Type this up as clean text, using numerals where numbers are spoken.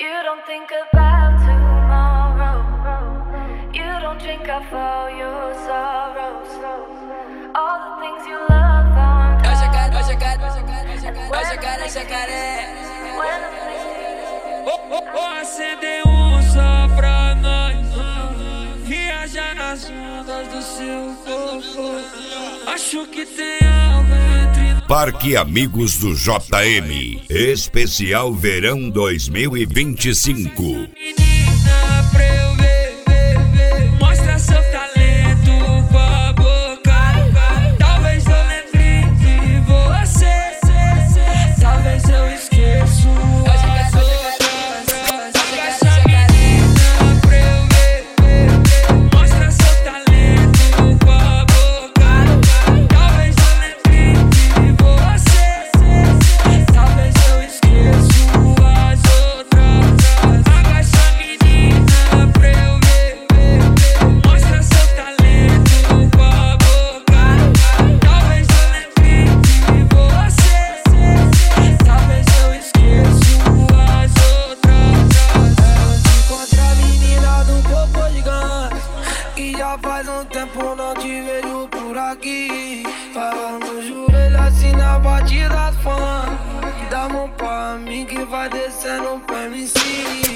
You don't think about tomorrow. You don't drink up all your sorrows. All the things you love on top. Acender só pra nós. Viajar nas ondas do seu corpo. Acho que tem algo entre nós. Parque Amigos do JM, especial verão 2025. Mostra seu talento com a boca. Talvez eu lembre de você. Talvez eu esqueço as outras. Agacha a menina pra eu ver. Mostra seu talento com a boca. Talvez eu lembre de você. Talvez eu esqueço as outras. Agacha a menina pra eu ver. Mostra seu talento com a boca. Talvez eu lembre de você. Talvez eu esqueço as outras. Encontra a menina do corpo gigante, que já faz um tempo não te vejo por aqui. Falando no joelho assim na batida fã. Dá mão pra mim que vai descendo pra MC.